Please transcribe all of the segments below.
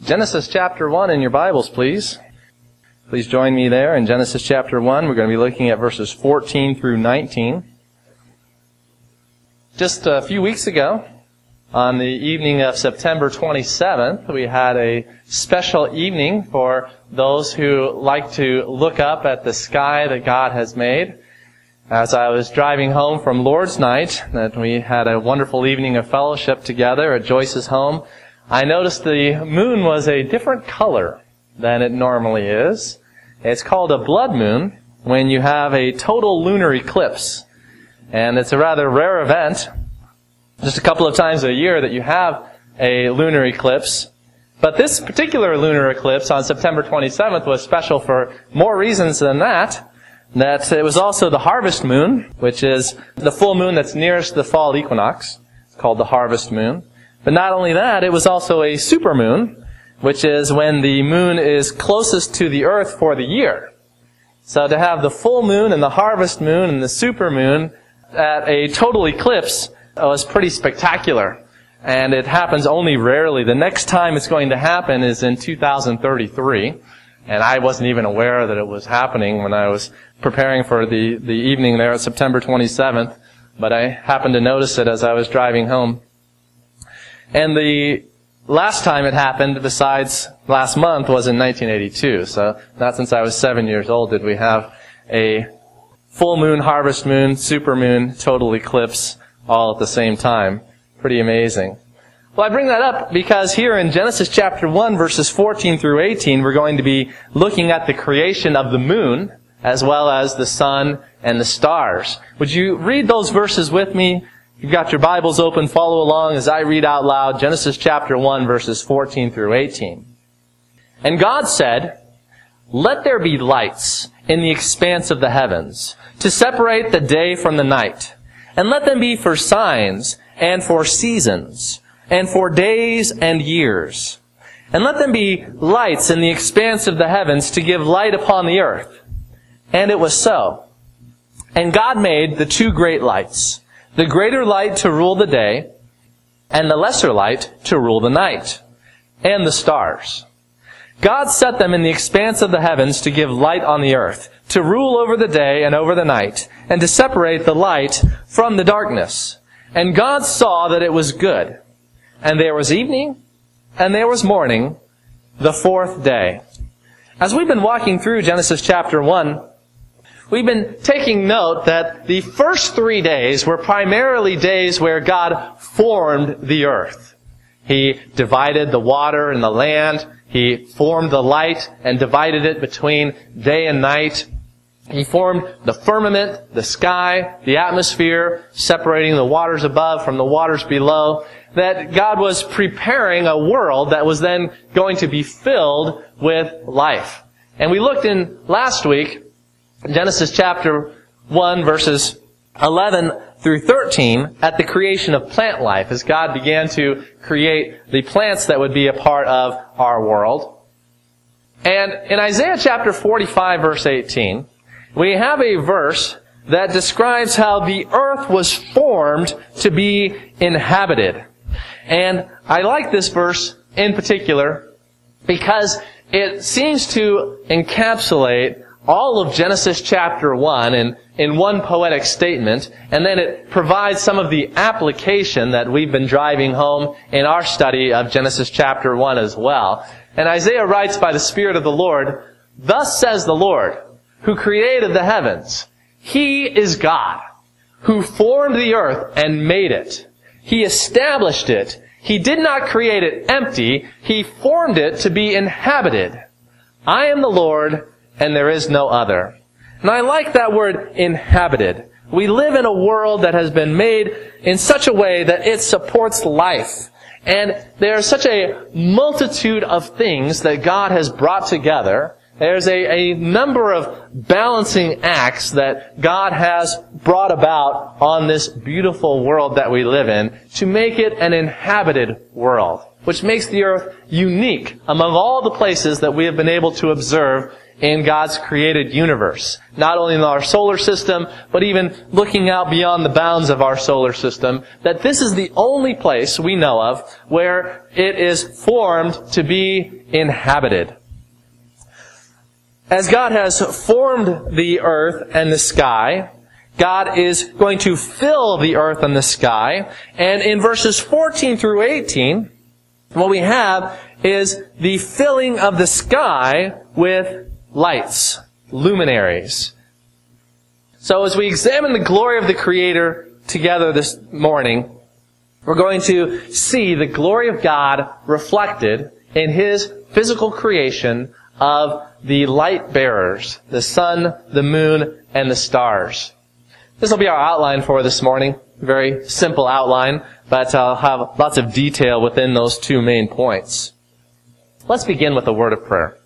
Genesis chapter 1 in your Bibles, please. Please join me there in Genesis chapter 1. We're going to be looking at verses 14 through 19. Just a few weeks ago, on the evening of September 27th, we had a special evening for those who like to look up at the sky that God has made. As I was driving home from Lord's Night, that we had a wonderful evening of fellowship together at Joyce's home, I noticed the moon was a different color than it normally is. It's called a blood moon when you have a total lunar eclipse. And it's a rather rare event, just a couple of times a year that you have a lunar eclipse. But this particular lunar eclipse on September 27th was special for more reasons than that it was also the harvest moon, which is the full moon that's nearest the fall equinox. It's called the harvest moon. But not only that, it was also a supermoon, which is when the moon is closest to the earth for the year. So to have the full moon and the harvest moon and the supermoon at a total eclipse was pretty spectacular. And it happens only rarely. The next time it's going to happen is in 2033. And I wasn't even aware that it was happening when I was preparing for the evening there at September 27th. But I happened to notice it as I was driving home. And the last time it happened, besides last month, was in 1982. So not since I was 7 years old did we have a full moon, harvest moon, supermoon, total eclipse all at the same time. Pretty amazing. Well, I bring that up because here in Genesis chapter 1, verses 14 through 18, we're going to be looking at the creation of the moon as well as the sun and the stars. Would you read those verses with me? You've got your Bibles open. Follow along as I read out loud Genesis chapter 1, verses 14 through 18. And God said, "Let there be lights in the expanse of the heavens, to separate the day from the night. And let them be for signs, and for seasons, and for days and years. And let them be lights in the expanse of the heavens, to give light upon the earth." And it was so. And God made the two great lights, the greater light to rule the day, and the lesser light to rule the night, and the stars. God set them in the expanse of the heavens to give light on the earth, to rule over the day and over the night, and to separate the light from the darkness. And God saw that it was good. And there was evening, and there was morning, the fourth day. As we've been walking through Genesis chapter 1, we've been taking note that the first 3 days were primarily days where God formed the earth. He divided the water and the land. He formed the light and divided it between day and night. He formed the firmament, the sky, the atmosphere, separating the waters above from the waters below. That God was preparing a world that was then going to be filled with life. And we looked in last week, Genesis chapter 1, verses 11 through 13, at the creation of plant life, as God began to create the plants that would be a part of our world. And in Isaiah chapter 45, verse 18, we have a verse that describes how the earth was formed to be inhabited. And I like this verse in particular because it seems to encapsulate all of Genesis chapter 1 in one poetic statement, and then it provides some of the application that we've been driving home in our study of Genesis chapter 1 as well. And Isaiah writes by the Spirit of the Lord, "Thus says the Lord, who created the heavens. He is God, who formed the earth and made it. He established it. He did not create it empty. He formed it to be inhabited. I am the Lord, and there is no other." And I like that word, inhabited. We live in a world that has been made in such a way that it supports life. And there's such a multitude of things that God has brought together. There's a number of balancing acts that God has brought about on this beautiful world that we live in to make it an inhabited world, which makes the earth unique among all the places that we have been able to observe in God's created universe. Not only in our solar system, but even looking out beyond the bounds of our solar system, that this is the only place we know of where it is formed to be inhabited. As God has formed the earth and the sky, God is going to fill the earth and the sky. And in verses 14 through 18, what we have is the filling of the sky with lights, luminaries. So as we examine the glory of the Creator together this morning, we're going to see the glory of God reflected in His physical creation of the light bearers, the sun, the moon, and the stars. This will be our outline for this morning. Very simple outline, but I'll have lots of detail within those two main points. Let's begin with a word of prayer.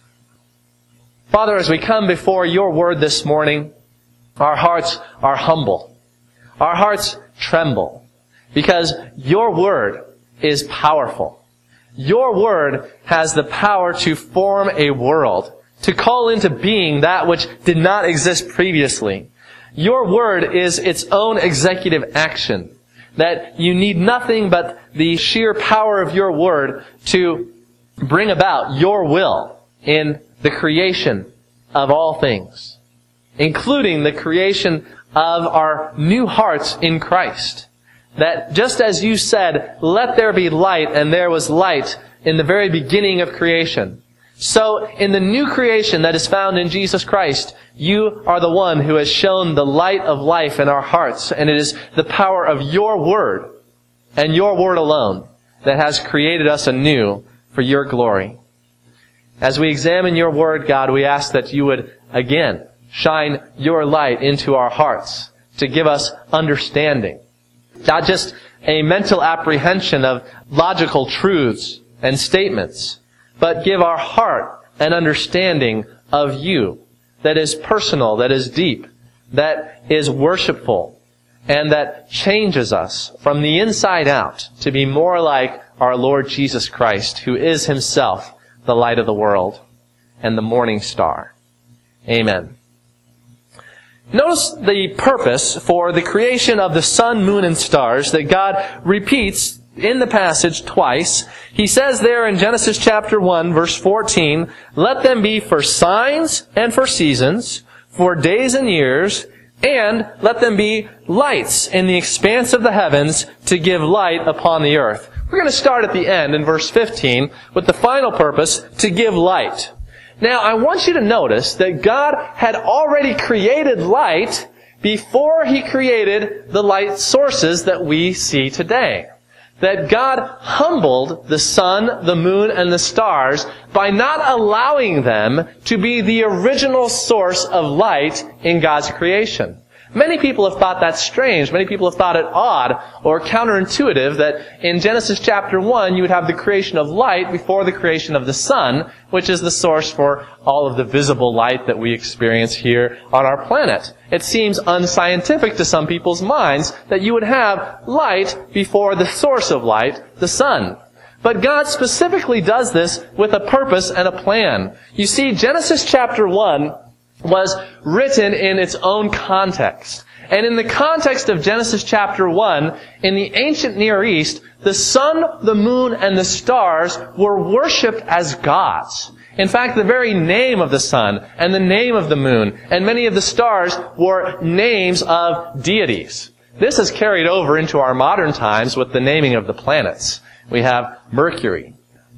Father, as we come before your word this morning, our hearts are humble. Our hearts tremble because your word is powerful. Your word has the power to form a world, to call into being that which did not exist previously. Your word is its own executive action, that you need nothing but the sheer power of your word to bring about your will in the creation of all things, including the creation of our new hearts in Christ. That just as you said, let there be light, and there was light in the very beginning of creation, so in the new creation that is found in Jesus Christ, you are the one who has shown the light of life in our hearts, and it is the power of your word and your word alone that has created us anew for your glory. As we examine your word, God, we ask that you would again shine your light into our hearts to give us understanding. Not just a mental apprehension of logical truths and statements, but give our heart an understanding of you that is personal, that is deep, that is worshipful, and that changes us from the inside out to be more like our Lord Jesus Christ, who is Himself the light of the world and the morning star. Amen. Notice the purpose for the creation of the sun, moon, and stars that God repeats in the passage twice. He says there in Genesis chapter 1, verse 14, "Let them be for signs and for seasons, for days and years, and let them be lights in the expanse of the heavens to give light upon the earth." We're going to start at the end in verse 15 with the final purpose, to give light. Now, I want you to notice that God had already created light before He created the light sources that we see today. That God humbled the sun, the moon, and the stars by not allowing them to be the original source of light in God's creation. Many people have thought that strange. Many people have thought it odd or counterintuitive that in Genesis chapter 1 you would have the creation of light before the creation of the sun, which is the source for all of the visible light that we experience here on our planet. It seems unscientific to some people's minds that you would have light before the source of light, the sun. But God specifically does this with a purpose and a plan. You see, Genesis chapter 1 was written in its own context. And in the context of Genesis chapter 1, in the ancient Near East, the sun, the moon, and the stars were worshipped as gods. In fact, the very name of the sun and the name of the moon and many of the stars were names of deities. This has carried over into our modern times with the naming of the planets. We have Mercury,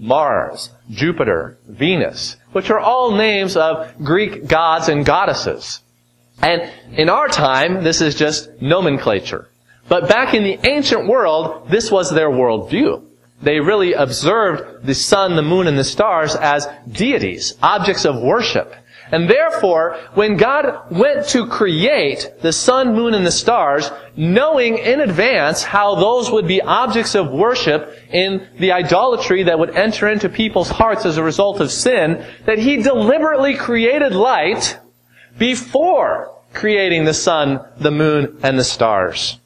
Mars, Jupiter, Venus, which are all names of Greek gods and goddesses. And in our time, this is just nomenclature. But back in the ancient world, this was their worldview. They really observed the sun, the moon, and the stars as deities, objects of worship. And therefore, when God went to create the sun, moon, and the stars, knowing in advance how those would be objects of worship in the idolatry that would enter into people's hearts as a result of sin, that He deliberately created light before creating the sun, the moon, and the stars.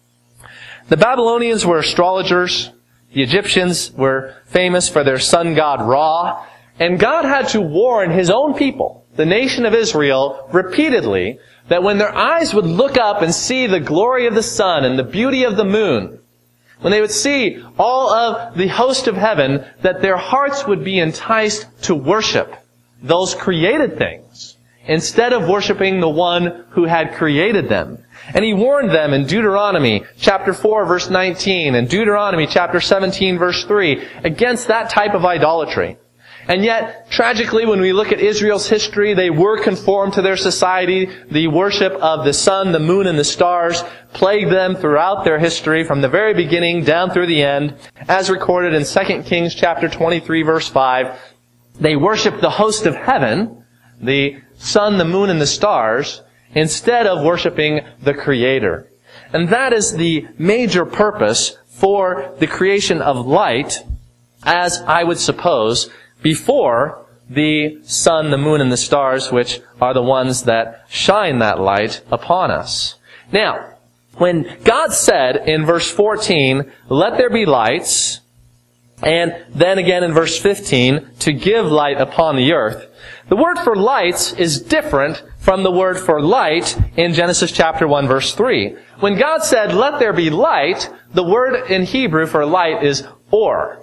The Babylonians were astrologers. The Egyptians were famous for their sun god Ra. And God had to warn His own people the nation of Israel repeatedly that when their eyes would look up and see the glory of the sun and the beauty of the moon, when they would see all of the host of heaven, that their hearts would be enticed to worship those created things instead of worshiping the one who had created them. And He warned them in Deuteronomy chapter 4 verse 19 and Deuteronomy chapter 17 verse 3 against that type of idolatry. And yet, tragically, when we look at Israel's history, they were conformed to their society. The worship of the sun, the moon, and the stars plagued them throughout their history from the very beginning down through the end. As recorded in 2 Kings chapter 23 verse 5, they worshiped the host of heaven, the sun, the moon, and the stars, instead of worshiping the Creator. And that is the major purpose for the creation of light, as I would suppose, before the sun, the moon, and the stars, which are the ones that shine that light upon us. Now, when God said in verse 14, "Let there be lights," and then again in verse 15, "to give light upon the earth," the word for lights is different from the word for light in Genesis chapter 1 verse 3. When God said, "Let there be light," the word in Hebrew for light is or.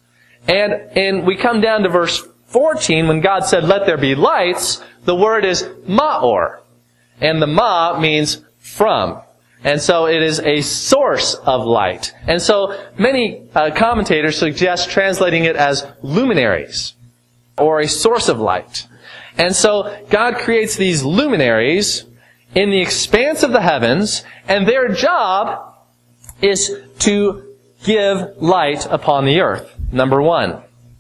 And we come down to verse 14, when God said, "Let there be lights," the word is ma'or. And the ma means from. And so it is a source of light. And so many commentators suggest translating it as luminaries, or a source of light. And so God creates these luminaries in the expanse of the heavens, and their job is to give light upon the earth. Number one.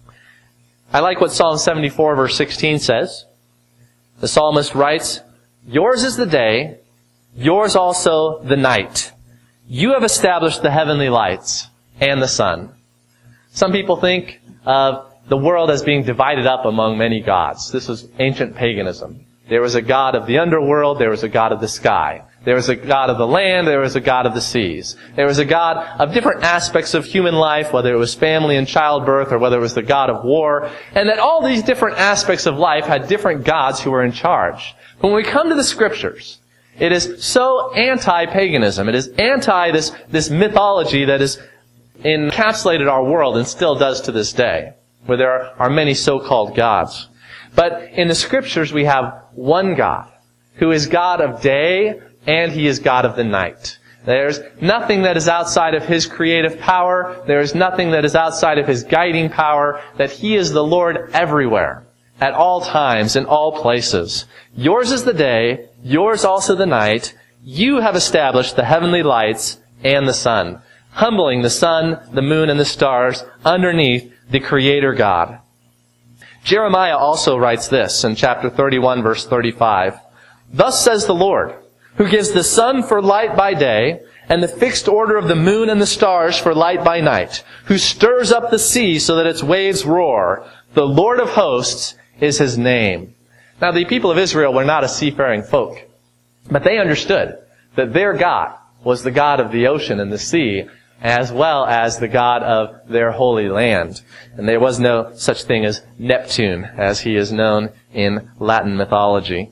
I like what Psalm 74 verse 16 says. The psalmist writes, "Yours is the day, yours also the night. You have established the heavenly lights and the sun." Some people think of the world as being divided up among many gods. This was ancient paganism. There was a god of the underworld, there was a god of the sky. There was a god of the land, there was a god of the seas. There was a god of different aspects of human life, whether it was family and childbirth, or whether it was the god of war. And that all these different aspects of life had different gods who were in charge. But when we come to the Scriptures, it is so anti-paganism. It is anti this mythology that has encapsulated our world and still does to this day, where there are many so-called gods. But in the Scriptures we have one God, who is God of day, and He is God of the night. There's nothing that is outside of His creative power. There is nothing that is outside of His guiding power. That He is the Lord everywhere, at all times, in all places. Yours is the day, yours also the night. You have established the heavenly lights and the sun, humbling the sun, the moon, and the stars underneath the Creator God. Jeremiah also writes this in chapter 31, verse 35. "Thus says the Lord, who gives the sun for light by day, and the fixed order of the moon and the stars for light by night, who stirs up the sea so that its waves roar. The Lord of hosts is His name." Now the people of Israel were not a seafaring folk, but they understood that their God was the God of the ocean and the sea, as well as the God of their holy land. And there was no such thing as Neptune, as he is known in Latin mythology.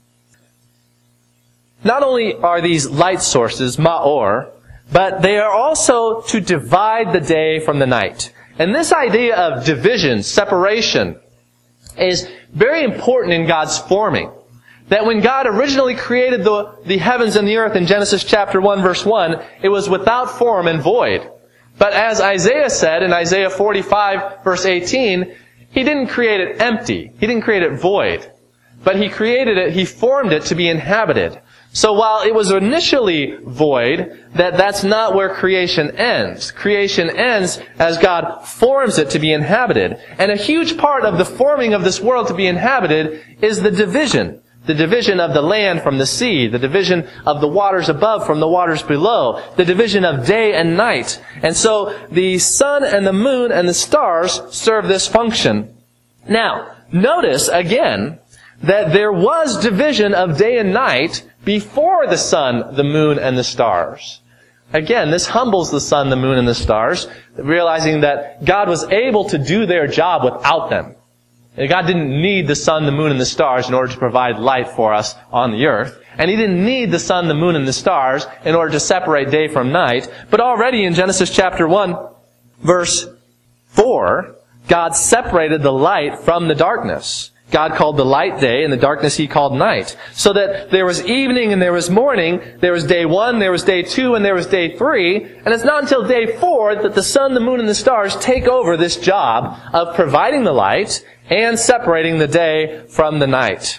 Not only are these light sources, ma'or, but they are also to divide the day from the night. And this idea of division, separation, is very important in God's forming. That when God originally created the heavens and the earth in Genesis chapter 1 verse 1, it was without form and void. But as Isaiah said in Isaiah 45 verse 18, He didn't create it empty. He didn't create it void. But He created it, He formed it to be inhabited. So while it was initially void, that's not where creation ends. Creation ends as God forms it to be inhabited. And a huge part of the forming of this world to be inhabited is the division. The division of the land from the sea, the division of the waters above from the waters below, the division of day and night. And so the sun and the moon and the stars serve this function. Now, notice again that there was division of day and night before the sun, the moon, and the stars. Again, this humbles the sun, the moon, and the stars, realizing that God was able to do their job without them. God didn't need the sun, the moon, and the stars in order to provide light for us on the earth. And He didn't need the sun, the moon, and the stars in order to separate day from night. But already in Genesis chapter 1, verse 4, God separated the light from the darkness. God called the light day, and the darkness He called night. So that there was evening and there was morning, there was day 1, there was day 2, and there was day 3. And it's not until day 4 that the sun, the moon, and the stars take over this job of providing the light and separating the day from the night.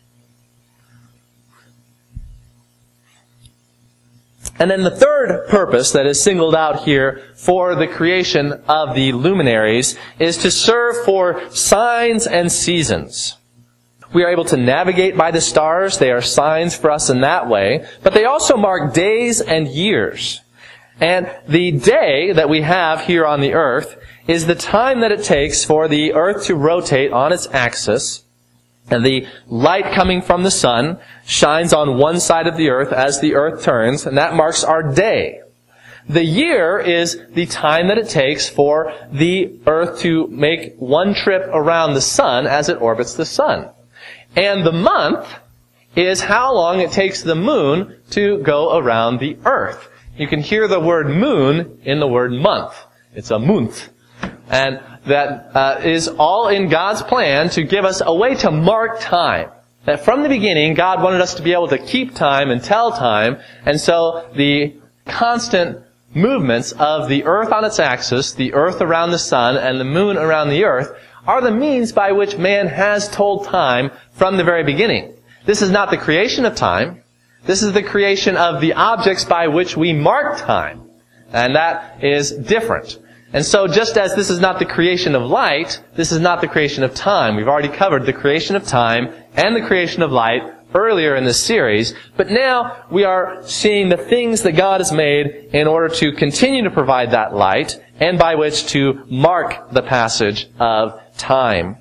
And then the third purpose that is singled out here for the creation of the luminaries is to serve for signs and seasons. We are able to navigate by the stars. They are signs for us in that way. But they also mark days and years. And the day that we have here on the earth is the time that it takes for the earth to rotate on its axis. And the light coming from the sun shines on one side of the earth as the earth turns, and that marks our day. The year is the time that it takes for the earth to make one trip around the sun as it orbits the sun. And the month is how long it takes the moon to go around the earth. You can hear the word moon in the word month. It's a month. And that is all in God's plan to give us a way to mark time. That from the beginning, God wanted us to be able to keep time and tell time. And so the constant movements of the earth on its axis, the earth around the sun, and the moon around the earth are the means by which man has told time from the very beginning. This is not the creation of time. This is the creation of the objects by which we mark time. And that is different. And so just as this is not the creation of light, this is not the creation of time. We've already covered the creation of time and the creation of light earlier in this series. But now we are seeing the things that God has made in order to continue to provide that light and by which to mark the passage of time.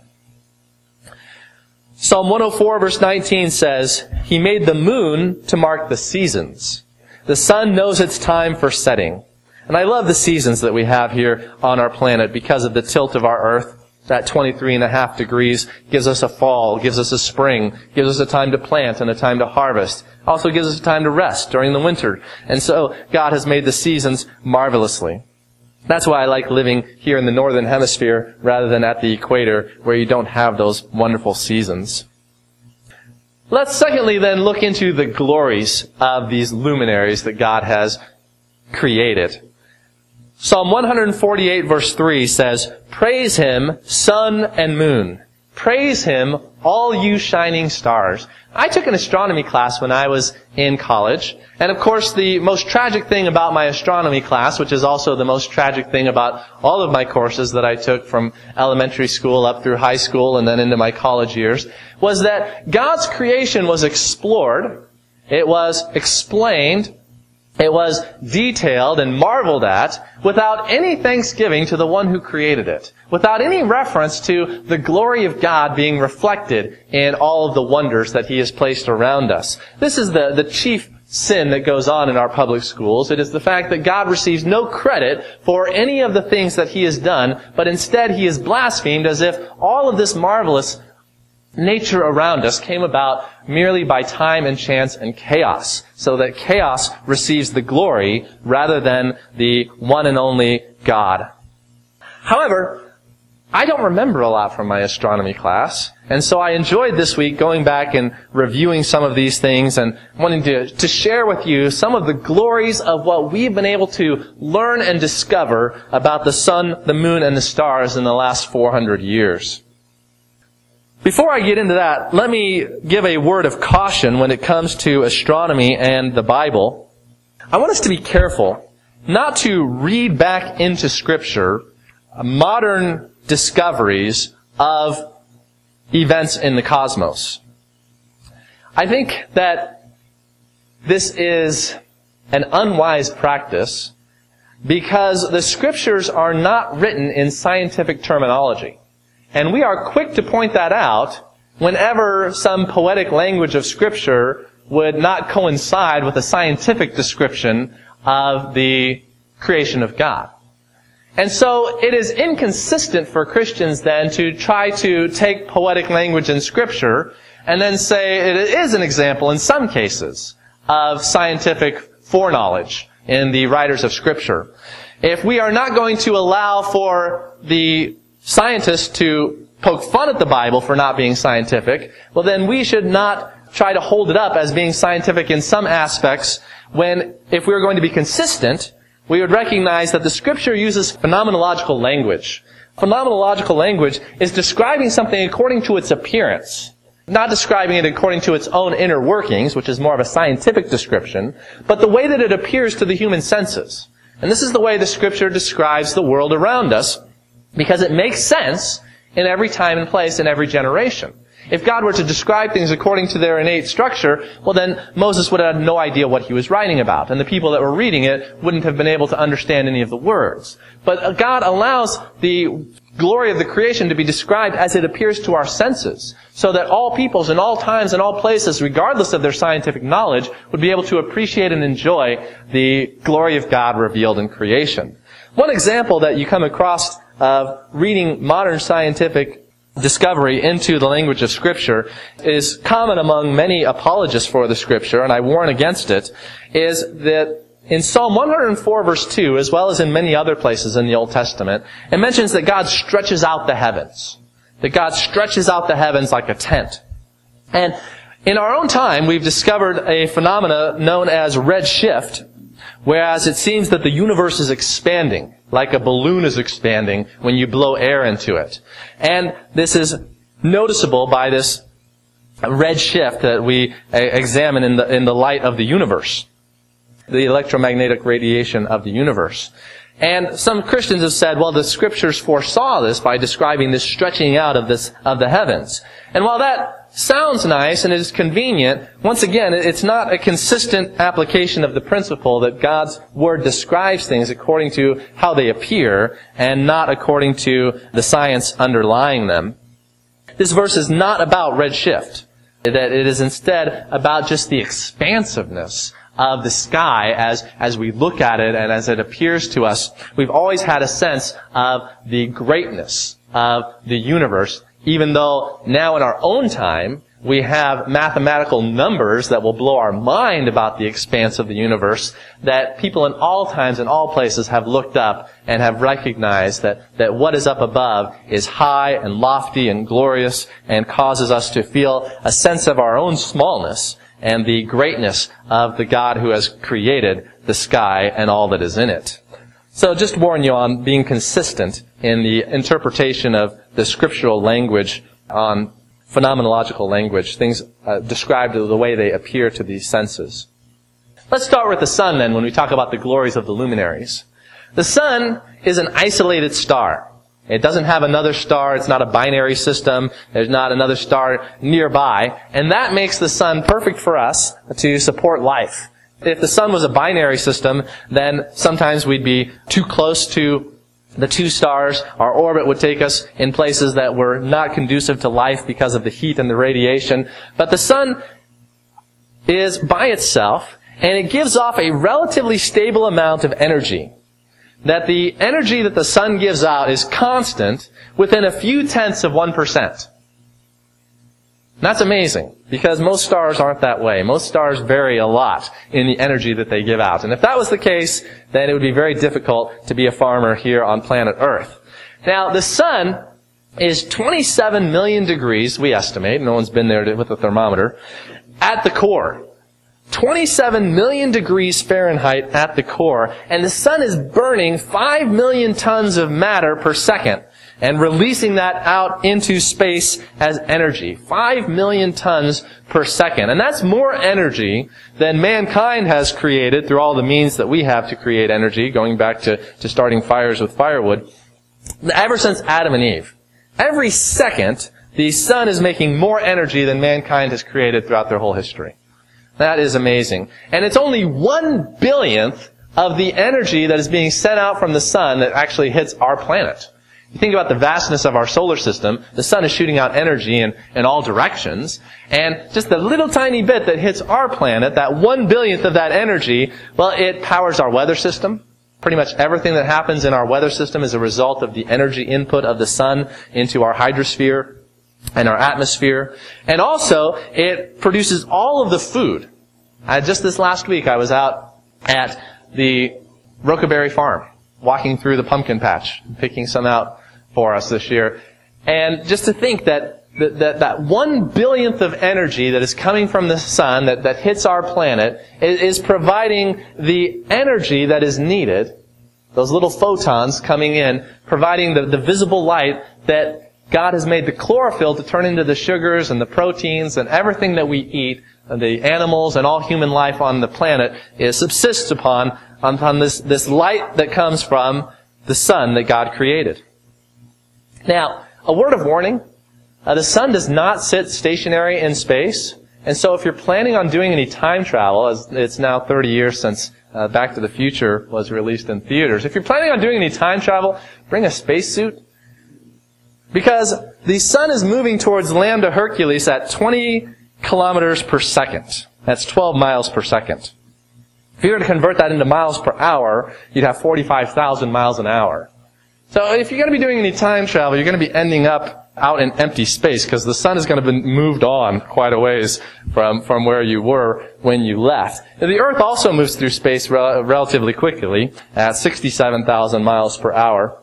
Psalm 104 verse 19 says, He made the moon to mark the seasons. The sun knows its time for setting. And I love the seasons that we have here on our planet because of the tilt of our earth. That 23.5 degrees gives us a fall, gives us a spring, gives us a time to plant and a time to harvest. Also gives us a time to rest during the winter. And so God has made the seasons marvelously. That's why I like living here in the northern hemisphere rather than at the equator where you don't have those wonderful seasons. Let's secondly then look into the glories of these luminaries that God has created. Psalm 148 verse 3 says, Praise Him, sun and moon. Praise Him, all you shining stars. I took an astronomy class when I was in college. And of course, the most tragic thing about my astronomy class, which is also the most tragic thing about all of my courses that I took from elementary school up through high school and then into my college years, was that God's creation was explored, it was explained, it was detailed and marveled at without any thanksgiving to the one who created it. Without any reference to the glory of God being reflected in all of the wonders that He has placed around us. This is the chief sin that goes on in our public schools. It is the fact that God receives no credit for any of the things that He has done, but instead He is blasphemed as if all of this marvelous nature around us came about merely by time and chance and chaos, so that chaos receives the glory rather than the one and only God. However, I don't remember a lot from my astronomy class, and so I enjoyed this week going back and reviewing some of these things and wanting to share with you some of the glories of what we've been able to learn and discover about the sun, the moon, and the stars in the last 400 years. Before I get into that, let me give a word of caution when it comes to astronomy and the Bible. I want us to be careful not to read back into Scripture modern discoveries of events in the cosmos. I think that this is an unwise practice because the Scriptures are not written in scientific terminology. And we are quick to point that out whenever some poetic language of Scripture would not coincide with a scientific description of the creation of God. And so it is inconsistent for Christians then to try to take poetic language in Scripture and then say it is an example in some cases of scientific foreknowledge in the writers of Scripture. If we are not going to allow for the scientists to poke fun at the Bible for not being scientific, well then we should not try to hold it up as being scientific in some aspects when, if we are going to be consistent, we would recognize that the Scripture uses phenomenological language. Phenomenological language is describing something according to its appearance, not describing it according to its own inner workings, which is more of a scientific description, but the way that it appears to the human senses. And this is the way the Scripture describes the world around us, because it makes sense in every time and place in every generation. If God were to describe things according to their innate structure, well then Moses would have no idea what he was writing about, and the people that were reading it wouldn't have been able to understand any of the words. But God allows the glory of the creation to be described as it appears to our senses, so that all peoples in all times and all places, regardless of their scientific knowledge, would be able to appreciate and enjoy the glory of God revealed in creation. One example that you come across of reading modern scientific discovery into the language of Scripture is common among many apologists for the Scripture, and I warn against it, is that in Psalm 104 verse 2, as well as in many other places in the Old Testament, it mentions that God stretches out the heavens. That God stretches out the heavens like a tent. And in our own time, we've discovered a phenomena known as redshift, whereas it seems that the universe is expanding, like a balloon is expanding when you blow air into it. And this is noticeable by this redshift that we examine in the light of the universe, the electromagnetic radiation of the universe. And some Christians have said, well, the Scriptures foresaw this by describing this stretching out of the heavens. And while that sounds nice and is convenient, once again, it's not a consistent application of the principle that God's Word describes things according to how they appear and not according to the science underlying them. This verse is not about redshift. That it is instead about just the expansiveness of the sky as we look at it and as it appears to us. We've always had a sense of the greatness of the universe, even though now in our own time we have mathematical numbers that will blow our mind about the expanse of the universe, that people in all times and all places have looked up and have recognized that what is up above is high and lofty and glorious and causes us to feel a sense of our own smallness and the greatness of the God who has created the sky and all that is in it. So just warn you on being consistent in the interpretation of the scriptural language on phenomenological language, things described the way they appear to the senses. Let's start with the sun then when we talk about the glories of the luminaries. The sun is an isolated star. It doesn't have another star. It's not a binary system. There's not another star nearby. And that makes the sun perfect for us to support life. If the sun was a binary system, then sometimes we'd be too close to the two stars. Our orbit would take us in places that were not conducive to life because of the heat and the radiation. But the sun is by itself, and it gives off a relatively stable amount of energy. That the energy that the sun gives out is constant within a few tenths of 1%. That's amazing, because most stars aren't that way. Most stars vary a lot in the energy that they give out. And if that was the case, then it would be very difficult to be a farmer here on planet Earth. Now, the sun is 27 million degrees, we estimate, no one's been there with a thermometer, at the core. 27 million degrees Fahrenheit at the core, and the sun is burning 5 million tons of matter per second and releasing that out into space as energy. 5 million tons per second. And that's more energy than mankind has created through all the means that we have to create energy, going back to starting fires with firewood, ever since Adam and Eve. Every second, the sun is making more energy than mankind has created throughout their whole history. That is amazing. And it's only 1/billionth of the energy that is being sent out from the sun that actually hits our planet. You think about the vastness of our solar system, the sun is shooting out energy in all directions, and just the little tiny bit that hits our planet, that 1/billionth of that energy, well, it powers our weather system. Pretty much everything that happens in our weather system is a result of the energy input of the sun into our hydrosphere and our atmosphere. And also, it produces all of the food. Just this last week, I was out at the Rocaberry Farm, walking through the pumpkin patch, picking some out for us this year. And just to think that 1/billionth of energy that is coming from the sun that hits our planet is providing the energy that is needed, those little photons coming in, providing the visible light that God has made the chlorophyll to turn into the sugars and the proteins and everything that we eat, the animals and all human life on the planet subsists upon this light that comes from the sun that God created. Now, a word of warning. The sun does not sit stationary in space, and so if you're planning on doing any time travel, as it's now 30 years since Back to the Future was released in theaters, if you're planning on doing any time travel, bring a spacesuit, because the sun is moving towards Lambda Hercules at 20 kilometers per second. That's 12 miles per second. If you were to convert that into miles per hour, you'd have 45,000 miles an hour. So if you're going to be doing any time travel, you're going to be ending up out in empty space, because the sun is going to be moved on quite a ways from where you were when you left. Now, the Earth also moves through space relatively quickly at 67,000 miles per hour.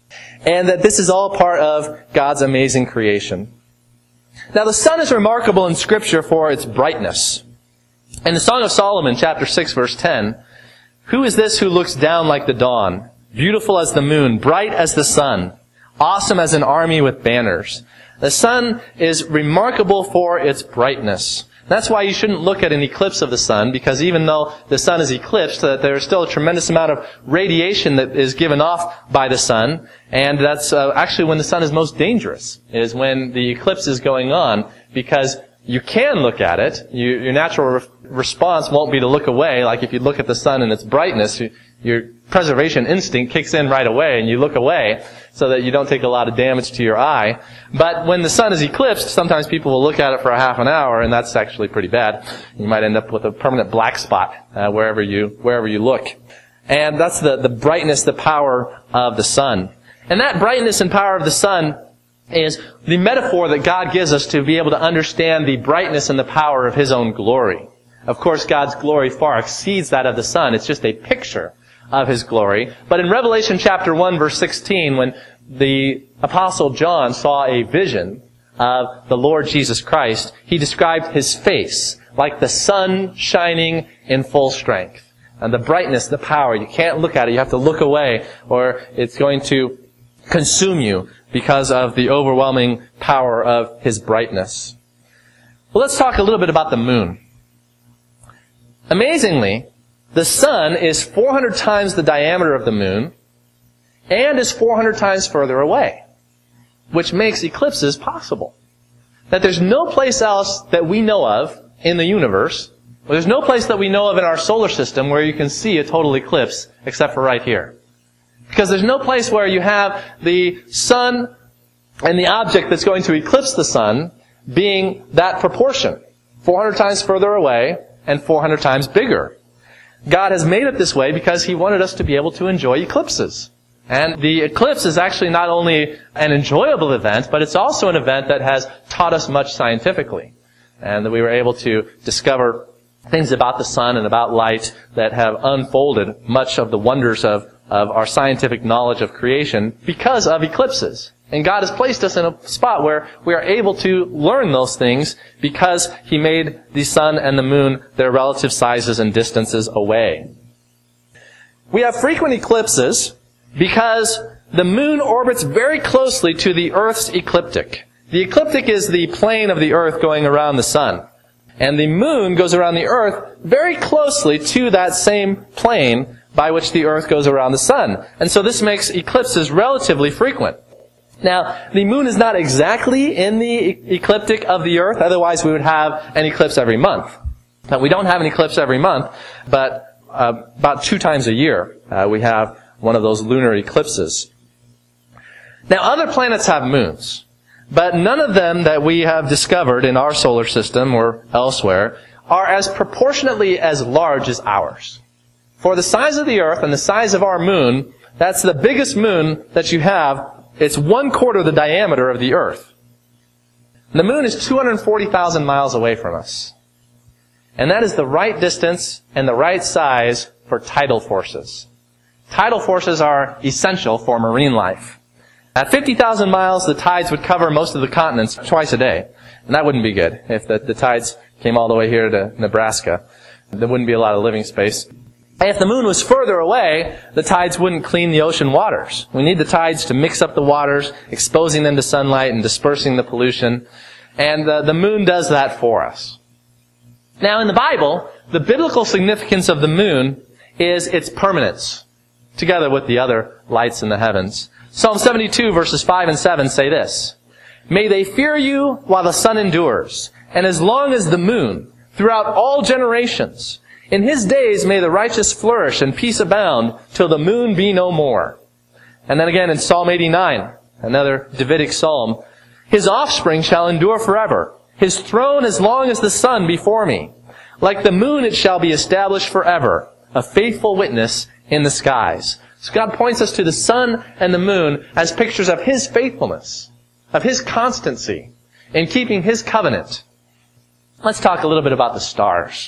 And that this is all part of God's amazing creation. Now, the sun is remarkable in Scripture for its brightness. In the Song of Solomon, chapter 6, verse 10, "Who is this who looks down like the dawn, beautiful as the moon, bright as the sun, awesome as an army with banners?" The sun is remarkable for its brightness. That's why you shouldn't look at an eclipse of the sun, because even though the sun is eclipsed, there is still a tremendous amount of radiation that is given off by the sun, and that's actually when the sun is most dangerous, is when the eclipse is going on, because you can look at it. Your natural response won't be to look away, like if you look at the sun and its brightness, your preservation instinct kicks in right away and you look away so that you don't take a lot of damage to your eye. But when the sun is eclipsed, sometimes people will look at it for a half an hour, and that's actually pretty bad. You might end up with a permanent black spot wherever you look. And that's the brightness, the power of the sun. And that brightness and power of the sun is the metaphor that God gives us to be able to understand the brightness and the power of His own glory. Of course, God's glory far exceeds that of the sun. It's just a picture of His glory. But in Revelation chapter 1, verse 16, when the Apostle John saw a vision of the Lord Jesus Christ, he described His face like the sun shining in full strength. And the brightness, the power, you can't look at it, you have to look away, or it's going to consume you because of the overwhelming power of His brightness. Well, let's talk a little bit about the moon. Amazingly, the sun is 400 times the diameter of the moon and is 400 times further away, which makes eclipses possible. That there's no place else that we know of in the universe, or there's no place that we know of in our solar system where you can see a total eclipse except for right here. Because there's no place where you have the sun and the object that's going to eclipse the sun being that proportion. 400 times further away and 400 times bigger. God has made it this way because He wanted us to be able to enjoy eclipses. And the eclipse is actually not only an enjoyable event, but it's also an event that has taught us much scientifically. And that we were able to discover things about the sun and about light that have unfolded much of the wonders of our scientific knowledge of creation because of eclipses. And God has placed us in a spot where we are able to learn those things because He made the sun and the moon their relative sizes and distances away. We have frequent eclipses because the moon orbits very closely to the Earth's ecliptic. The ecliptic is the plane of the Earth going around the sun. And the moon goes around the Earth very closely to that same plane by which the Earth goes around the sun. And so this makes eclipses relatively frequent. Now, the moon is not exactly in the ecliptic of the Earth, otherwise we would have an eclipse every month. Now, we don't have an eclipse every month, but about 2 times a year we have one of those lunar eclipses. Now, other planets have moons, but none of them that we have discovered in our solar system or elsewhere are as proportionately as large as ours. For the size of the earth and the size of our moon, that's the biggest moon that you have, it's 1/4 the diameter of the earth. The moon is 240,000 miles away from us. And that is the right distance and the right size for tidal forces. Tidal forces are essential for marine life. At 50,000 miles, the tides would cover most of the continents twice a day. And that wouldn't be good if the tides came all the way here to Nebraska. There wouldn't be a lot of living space. And if the moon was further away, the tides wouldn't clean the ocean waters. We need the tides to mix up the waters, exposing them to sunlight and dispersing the pollution. And the moon does that for us. Now in the Bible, the biblical significance of the moon is its permanence, together with the other lights in the heavens. Psalm 72 verses 5 and 7 say this, "May they fear you while the sun endures, and as long as the moon, throughout all generations. In his days may the righteous flourish and peace abound, till the moon be no more." And then again in Psalm 89, another Davidic psalm, "His offspring shall endure forever. His throne as long as the sun before me. Like the moon it shall be established forever, a faithful witness in the skies." So God points us to the sun and the moon as pictures of His faithfulness, of His constancy in keeping His covenant. Let's talk a little bit about the stars.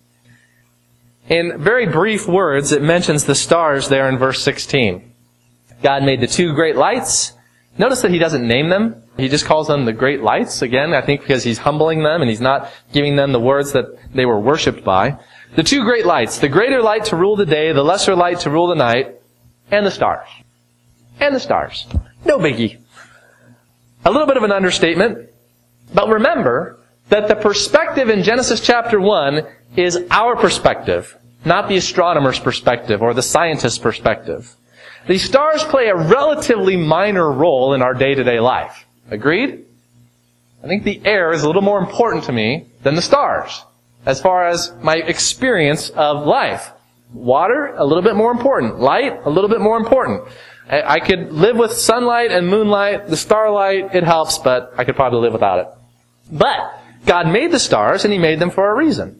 In very brief words, it mentions the stars there in verse 16. God made the two great lights. Notice that He doesn't name them. He just calls them the great lights. Again, I think because He's humbling them and He's not giving them the words that they were worshipped by. The two great lights, the greater light to rule the day, the lesser light to rule the night, and the stars. And the stars. No biggie. A little bit of an understatement, but remember that the perspective in Genesis chapter 1 is our perspective, not the astronomer's perspective or the scientist's perspective. These stars play a relatively minor role in our day-to-day life. Agreed? I think the air is a little more important to me than the stars, as far as my experience of life. Water, a little bit more important. Light, a little bit more important. I could live with sunlight and moonlight. The starlight, it helps, but I could probably live without it. But God made the stars, and He made them for a reason.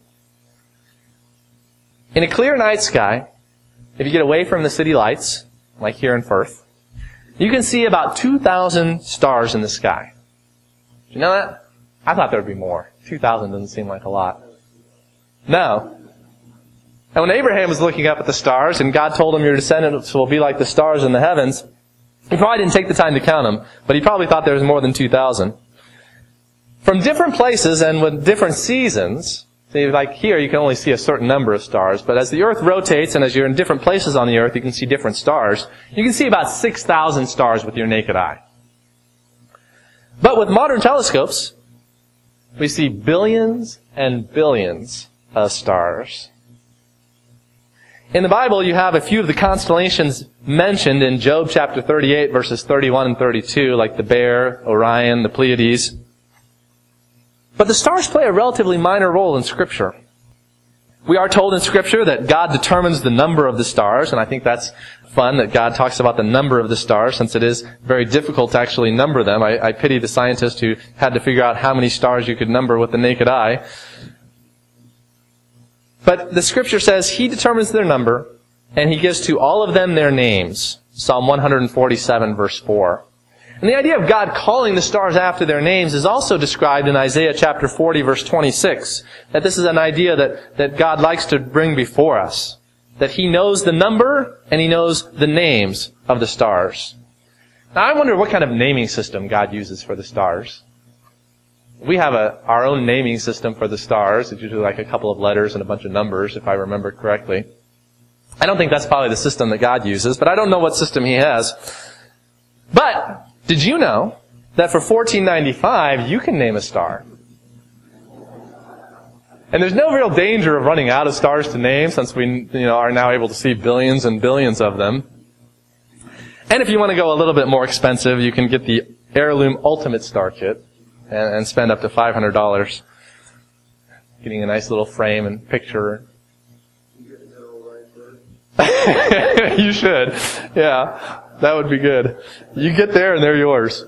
In a clear night sky, if you get away from the city lights, like here in Firth, you can see about 2,000 stars in the sky. Did you know that? I thought there would be more. 2,000 doesn't seem like a lot. No. And when Abraham was looking up at the stars, and God told him, "Your descendants will be like the stars in the heavens," he probably didn't take the time to count them, but he probably thought there was more than 2,000. From different places and with different seasons, see, like here you can only see a certain number of stars, but as the earth rotates and as you're in different places on the earth, you can see different stars. You can see about 6,000 stars with your naked eye. But with modern telescopes, we see billions and billions of stars. In the Bible, you have a few of the constellations mentioned in Job chapter 38, verses 31 and 32, like the Bear, Orion, the Pleiades. But the stars play a relatively minor role in Scripture. We are told in Scripture that God determines the number of the stars, and I think that's fun that God talks about the number of the stars, since it is very difficult to actually number them. I pity the scientist who had to figure out how many stars you could number with the naked eye. But the Scripture says He determines their number, and He gives to all of them their names. Psalm 147, verse 4. And the idea of God calling the stars after their names is also described in Isaiah chapter 40, verse 26. That this is an idea that God likes to bring before us. That He knows the number and He knows the names of the stars. Now I wonder what kind of naming system God uses for the stars. We have our own naming system for the stars. It's usually like a couple of letters and a bunch of numbers, if I remember correctly. I don't think that's probably the system that God uses, but I don't know what system He has. But did you know that for $14.95 you can name a star? And there's no real danger of running out of stars to name, since we are now able to see billions and billions of them. And if you want to go a little bit more expensive, you can get the Heirloom Ultimate Star Kit and spend up to $500 getting a nice little frame and picture. You should. Yeah, that would be good. You get there and they're yours.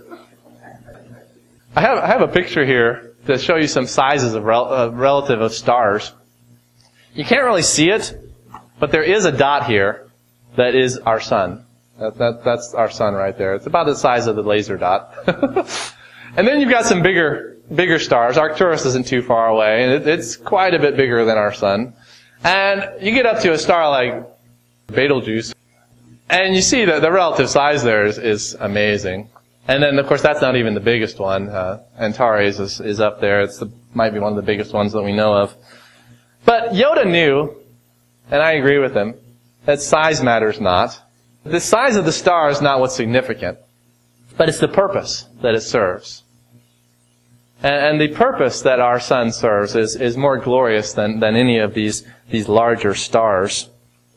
I have a picture here to show you some sizes of relative of stars. You can't really see it, But there is a dot here that is our sun. That's our sun right there. It's about the size of the laser dot. And then you've got some bigger stars. Arcturus isn't too far away, and it's quite a bit bigger than our sun. And you get up to a star like Betelgeuse, and you see that the relative size there is amazing. And then, of course, that's not even the biggest one. Antares is up there. Might be one of the biggest ones that we know of. But Yoda knew, and I agree with him, that size matters not. The size of the star is not what's significant, but it's the purpose that it serves. And the purpose that our sun serves is more glorious than any of these larger stars.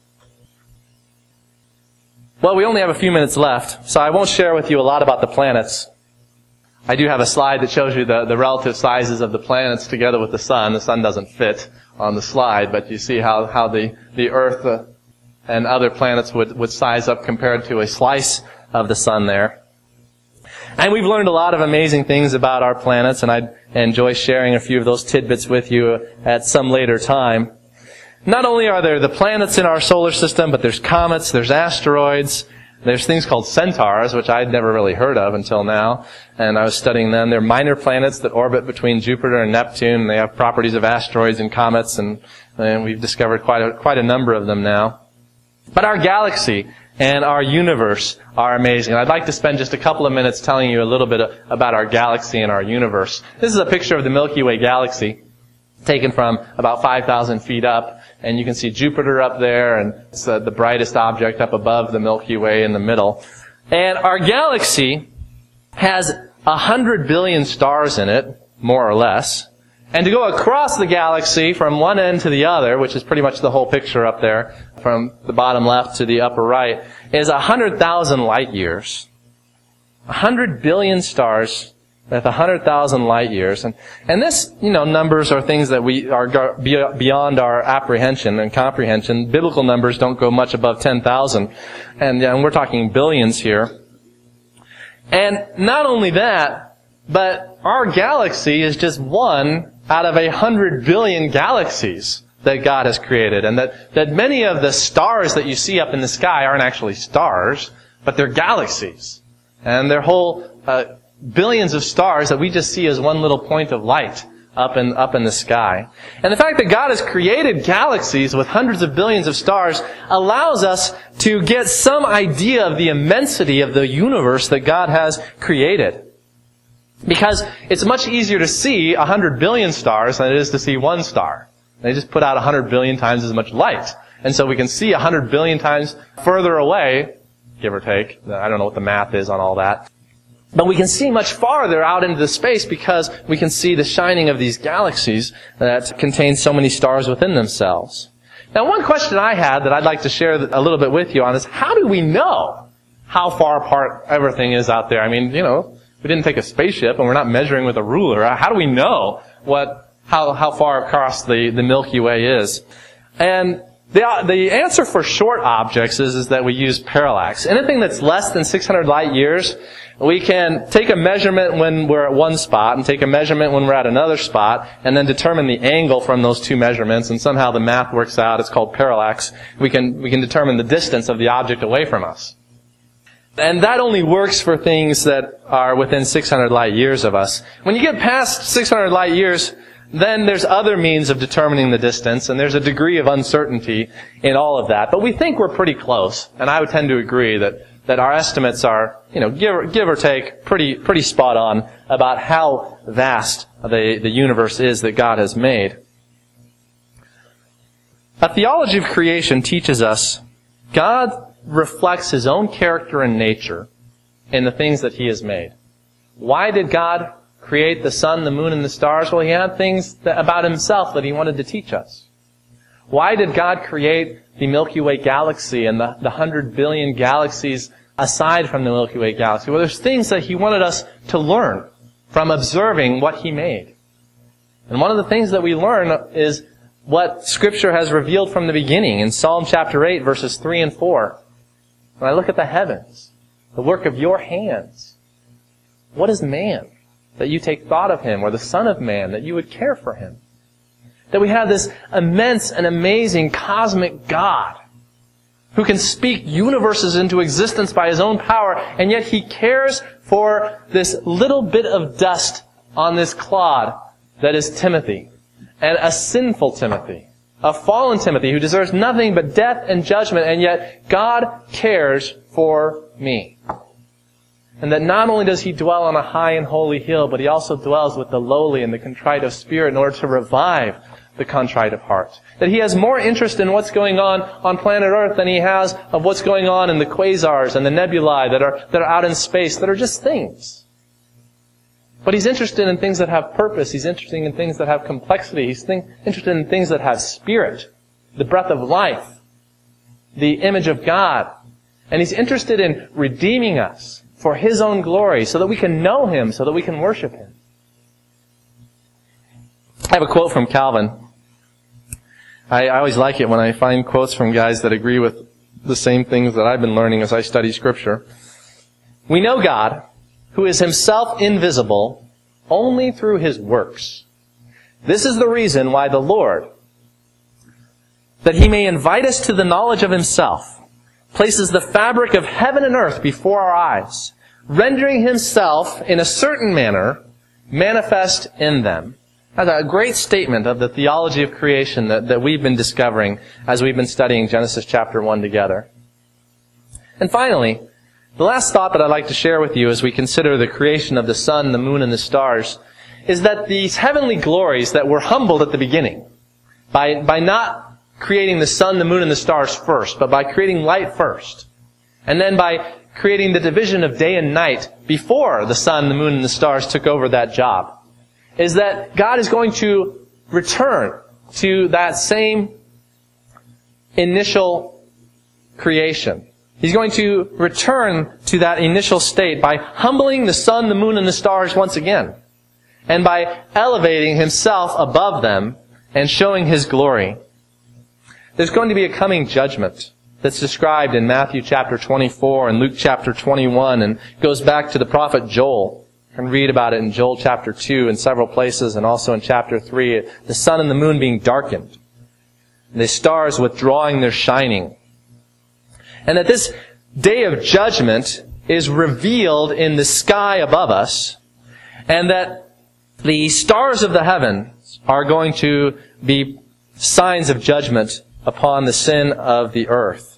Well, we only have a few minutes left, so I won't share with you a lot about the planets. I do have a slide that shows you the relative sizes of the planets together with the sun. The sun doesn't fit on the slide, but you see how the Earth and other planets would size up compared to a slice of the sun there. And we've learned a lot of amazing things about our planets, and I'd enjoy sharing a few of those tidbits with you at some later time. Not only are there the planets in our solar system, but there's comets, there's asteroids, there's things called centaurs, which I'd never really heard of until now, and I was studying them. They're minor planets that orbit between Jupiter and Neptune. They have properties of asteroids and comets, and we've discovered quite a number of them now. But our galaxy and our universe are amazing. I'd like to spend just a couple of minutes telling you a little bit about our galaxy and our universe. This is a picture of the Milky Way galaxy, taken from about 5,000 feet up. And you can see Jupiter up there, and it's the brightest object up above the Milky Way in the middle. And our galaxy has 100 billion stars in it, more or less. And to go across the galaxy from one end to the other, which is pretty much the whole picture up there, from the bottom left to the upper right, is 100,000 light years. 100 billion stars with 100,000 light years. And this, numbers are things that we are beyond our apprehension and comprehension. Biblical numbers don't go much above 10,000. And we're talking billions here. And not only that, but our galaxy is just one out of 100 billion galaxies that God has created. And that many of the stars that you see up in the sky aren't actually stars, but they're galaxies. And they're whole billions of stars that we just see as one little point of light up in the sky. And the fact that God has created galaxies with hundreds of billions of stars allows us to get some idea of the immensity of the universe that God has created. Because it's much easier to see 100 billion stars than it is to see one star. They just put out 100 billion times as much light. And so we can see 100 billion times further away, give or take. I don't know what the math is on all that. But we can see much farther out into the space because we can see the shining of these galaxies that contain so many stars within themselves. Now, one question I had that I'd like to share a little bit with you on is, how do we know how far apart everything is out there? I mean, we didn't take a spaceship and we're not measuring with a ruler. How do we know how far across the Milky Way is? And the answer for short objects is that we use parallax. Anything that's less than 600 light years, we can take a measurement when we're at one spot and take a measurement when we're at another spot and then determine the angle from those two measurements, and somehow the math works out. It's called parallax. We can determine the distance of the object away from us. And that only works for things that are within 600 light years of us. When you get past 600 light years, then there's other means of determining the distance, and there's a degree of uncertainty in all of that. But we think we're pretty close, and I would tend to agree that our estimates are, give or take, pretty spot on about how vast the universe is that God has made. A theology of creation teaches us God reflects His own character and nature in the things that He has made. Why did God create the sun, the moon, and the stars? Well, He had things about Himself that He wanted to teach us. Why did God create the Milky Way galaxy and the 100 billion galaxies aside from the Milky Way galaxy? Well, there's things that He wanted us to learn from observing what He made. And one of the things that we learn is what Scripture has revealed from the beginning in Psalm chapter 8, verses 3 and 4. When I look at the heavens, the work of your hands, what is man that you take thought of him, or the Son of Man that you would care for him? That we have this immense and amazing cosmic God who can speak universes into existence by His own power, and yet He cares for this little bit of dust on this clod that is Timothy, and a sinful Timothy, a fallen Timothy who deserves nothing but death and judgment, and yet God cares for me. And that not only does He dwell on a high and holy hill, but He also dwells with the lowly and the contrite of spirit in order to revive the contrite of heart. That He has more interest in what's going on planet Earth than He has of what's going on in the quasars and the nebulae that are out in space, that are just things. But He's interested in things that have purpose. He's interested in things that have complexity. He's interested in things that have spirit, the breath of life, the image of God. And He's interested in redeeming us for His own glory, so that we can know Him, so that we can worship Him. I have a quote from Calvin. I always like it when I find quotes from guys that agree with the same things that I've been learning as I study Scripture. We know God, who is Himself invisible, only through His works. This is the reason why the Lord, that He may invite us to the knowledge of Himself, places the fabric of heaven and earth before our eyes, rendering Himself in a certain manner manifest in them. That's a great statement of the theology of creation that we've been discovering as we've been studying Genesis chapter 1 together. And finally, the last thought that I'd like to share with you as we consider the creation of the sun, the moon, and the stars is that these heavenly glories that were humbled at the beginning by not creating the sun, the moon, and the stars first, but by creating light first, and then by creating the division of day and night before the sun, the moon, and the stars took over that job, is that God is going to return to that same initial creation. He's going to return to that initial state by humbling the sun, the moon, and the stars once again, and by elevating Himself above them and showing His glory. There's going to be a coming judgment that's described in Matthew chapter 24 and Luke chapter 21, and goes back to the prophet Joel. You can read about it in Joel chapter 2 in several places, and also in chapter 3, the sun and the moon being darkened, the stars withdrawing their shining. And that this day of judgment is revealed in the sky above us, and that the stars of the heavens are going to be signs of judgment upon the sin of the earth.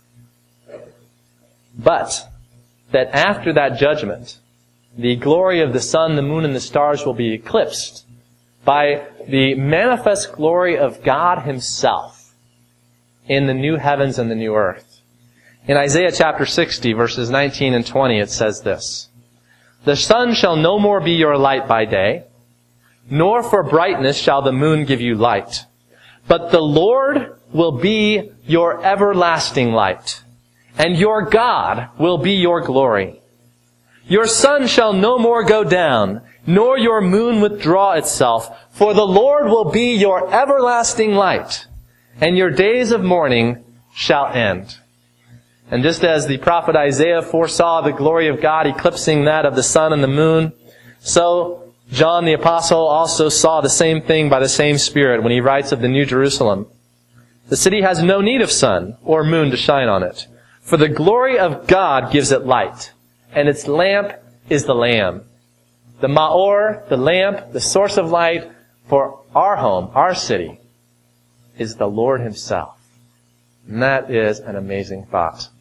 But that after that judgment, the glory of the sun, the moon, and the stars will be eclipsed by the manifest glory of God Himself in the new heavens and the new earth. In Isaiah chapter 60, verses 19 and 20, it says this: "The sun shall no more be your light by day, nor for brightness shall the moon give you light. But the Lord will be your everlasting light, and your God will be your glory. Your sun shall no more go down, nor your moon withdraw itself, for the Lord will be your everlasting light, and your days of mourning shall end." And just as the prophet Isaiah foresaw the glory of God eclipsing that of the sun and the moon, so John the Apostle also saw the same thing by the same Spirit when he writes of the New Jerusalem. "The city has no need of sun or moon to shine on it, for the glory of God gives it light, and its lamp is the Lamb." The Ma'or, the lamp, the source of light for our home, our city, is the Lord Himself. And that is an amazing thought.